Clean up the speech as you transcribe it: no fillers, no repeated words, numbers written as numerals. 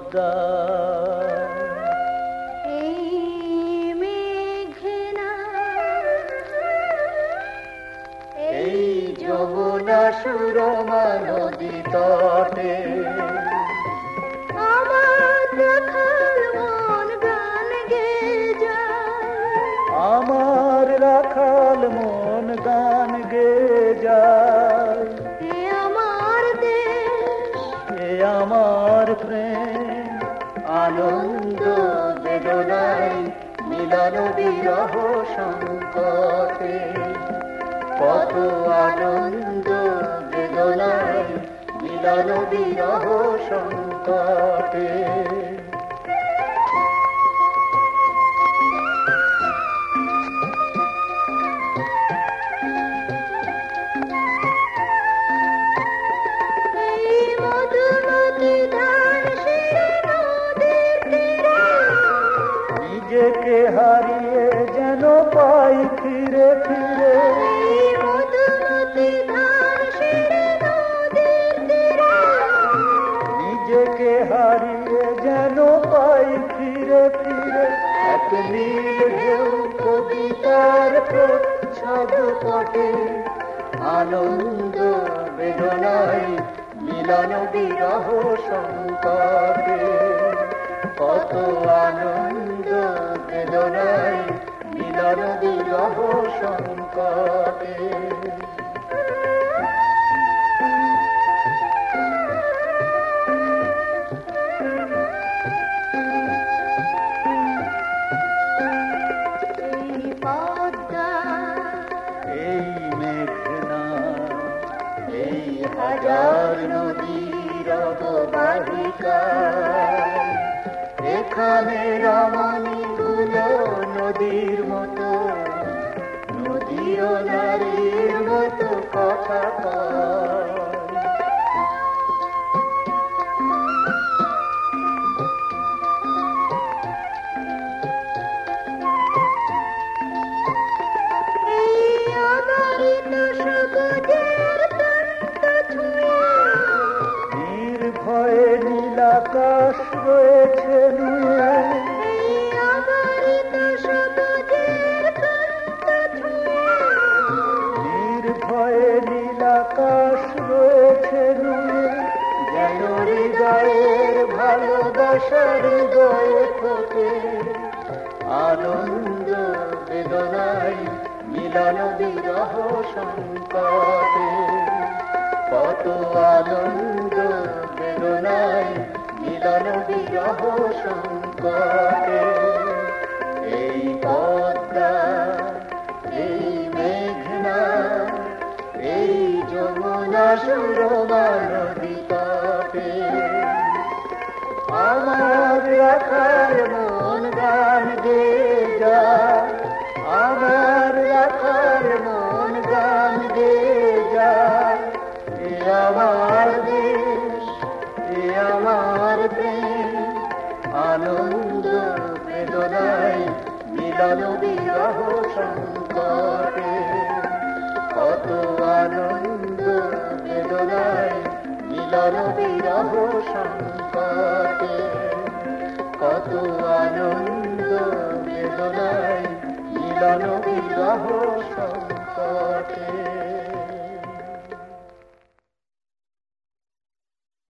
পদ্মা। এই মেঘনা, এই যমুনা সুরমা নদী তটে আমার রাখাল মন গান গেয়ে যায়। আমার রাখাল মন গান গেয়ে যায়। এ আমার দেশ, এ আমার প্রেম, আনন্দ বেদনায় মিলন বিরহ সংকটে। কত আনন্দ বেদনায় মিলন বিরহ সংকটে। এই মধুমতি ধান শিরে নদীর তীরে, নিজেকে হারিয়ে যেন পাই ফিরে ফিরে। এই মধুমতি ধান শিরে নদীর তীরে, নিজেকে হারিয়ে যেন পাই ফিরে ফিরে। এক নীল ঢেউ কবিতার প্রচ্ছদ পটে, আনন্দ বেদনায় মিলন বিরহ সংকটে। কত আনন্দ বেদনায় মিলন বিরহ সংকটে। এই পদ্মা, এই মেঘনা, এই হাজার নদীর অববাহিকা, এখানে রমণীগুলো নদীর মতো, নদীও নারীর মতো কথা কয়। এই অবারিত সবুজের তপ্ত ছুঁয়ে, নির্ভয়ে নীলাকাশ রয়েছে নুয়ে। এই অবারিত সবুজের তপ্ত ছুঁয়ে, নির্ভয়ে নীলাকাশ রয়েছে নুয়ে। যেন হৃদয়ের ভালোবাসা হৃদয়ে ফোটে, আনন্দ বেদনায় মিলন বিরহ সংকটে। কত আনন্দ বেদনায় মিলন বিরহ সংকটে। এই পদ্মা, এই মেঘনা, এই যমুনা সুরমা নদী তটে, আমার রাখার মন গান গেয়ে যায়। আমার রাখার মন গান গেয়ে যায়। এ আমার দেশ, এ আমার প্রেম, আনন্দ বেদনায় মিলন বিরহ সংকটে। কত আনন্দ বেদনায় মিলন বিরহ সংকটে। কত আনন্দ বেদনায় মিলন বিরহ সংকটে।